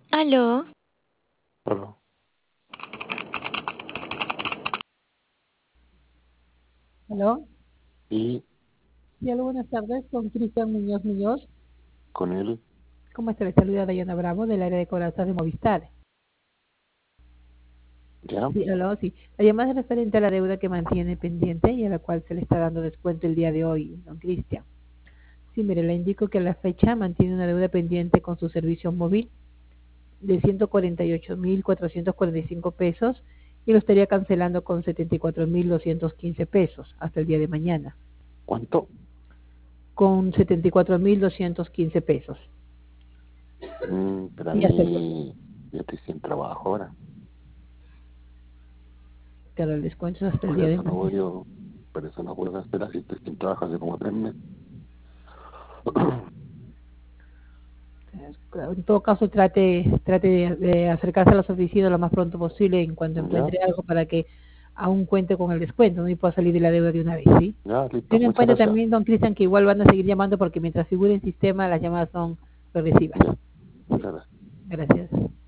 Aló, Hola. ¿Aló? Y Sí, aló, buenas tardes, con Cristian Muñoz Muñoz. con él, ¿Cómo está? Le saluda Dayana Bravo del área de cobranzas de Movistar. ya, Sí, aló, sí. La llamada es referente a la deuda que mantiene pendiente y a la cual se le está dando descuento el día de hoy, don Cristian. Sí, mire, le indico que a la fecha mantiene una deuda pendiente con su servicio móvil de 148.445 pesos y lo estaría cancelando con 74.215 pesos hasta el día de mañana, ¿cuánto? con 74.215 pesos. Pero a Y acepto. mí, yo estoy sin trabajo ahora, Claro, el descuento es hasta el por día de eso no mañana. voy yo, por eso no puedo esperar si estoy sin trabajo hace como 3 meses. En todo caso, trate de acercarse a las oficinas lo más pronto posible en cuanto Ya, encuentre algo para que aún cuente con el descuento, ¿no? Y pueda salir de la deuda de una vez, ¿sí? ya, listo, Ten en muchas cuenta gracias. también, don Cristian, que igual van a seguir llamando porque mientras figure en sistema las llamadas son progresivas. Ya, muchas gracias. Gracias.